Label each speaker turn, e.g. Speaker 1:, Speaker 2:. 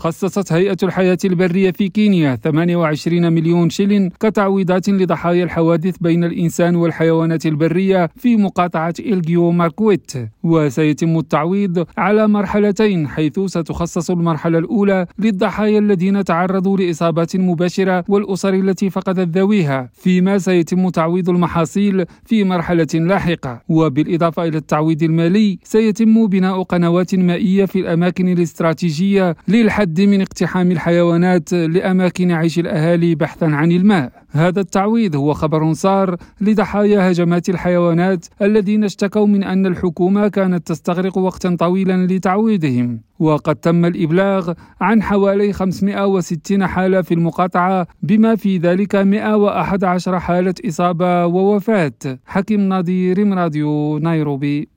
Speaker 1: خصصت هيئة الحياة البرية في كينيا 28 مليون شلن كتعويضات لضحايا الحوادث بين الإنسان والحيوانات البرية في مقاطعة إلجيو ماركويت، وسيتم التعويض على مرحلتين، حيث ستخصص المرحلة الأولى للضحايا الذين تعرضوا لإصابات مباشرة والأسر التي فقدت ذويها، فيما سيتم تعويض المحاصيل في مرحلة لاحقة. وبالإضافة إلى التعويض المالي سيتم بناء قنوات مائية في الأماكن الاستراتيجية للحد من اقتحام الحيوانات لأماكن عيش الأهالي بحثا عن الماء. هذا التعويض هو خبر سار لضحايا هجمات الحيوانات الذين اشتكوا من أن الحكومة كانت تستغرق وقتا طويلا لتعويضهم، وقد تم الإبلاغ عن حوالي 560 حالة في المقاطعة، بما في ذلك 111 حالة إصابة ووفاة. حكيم نظير، راديو نيروبي.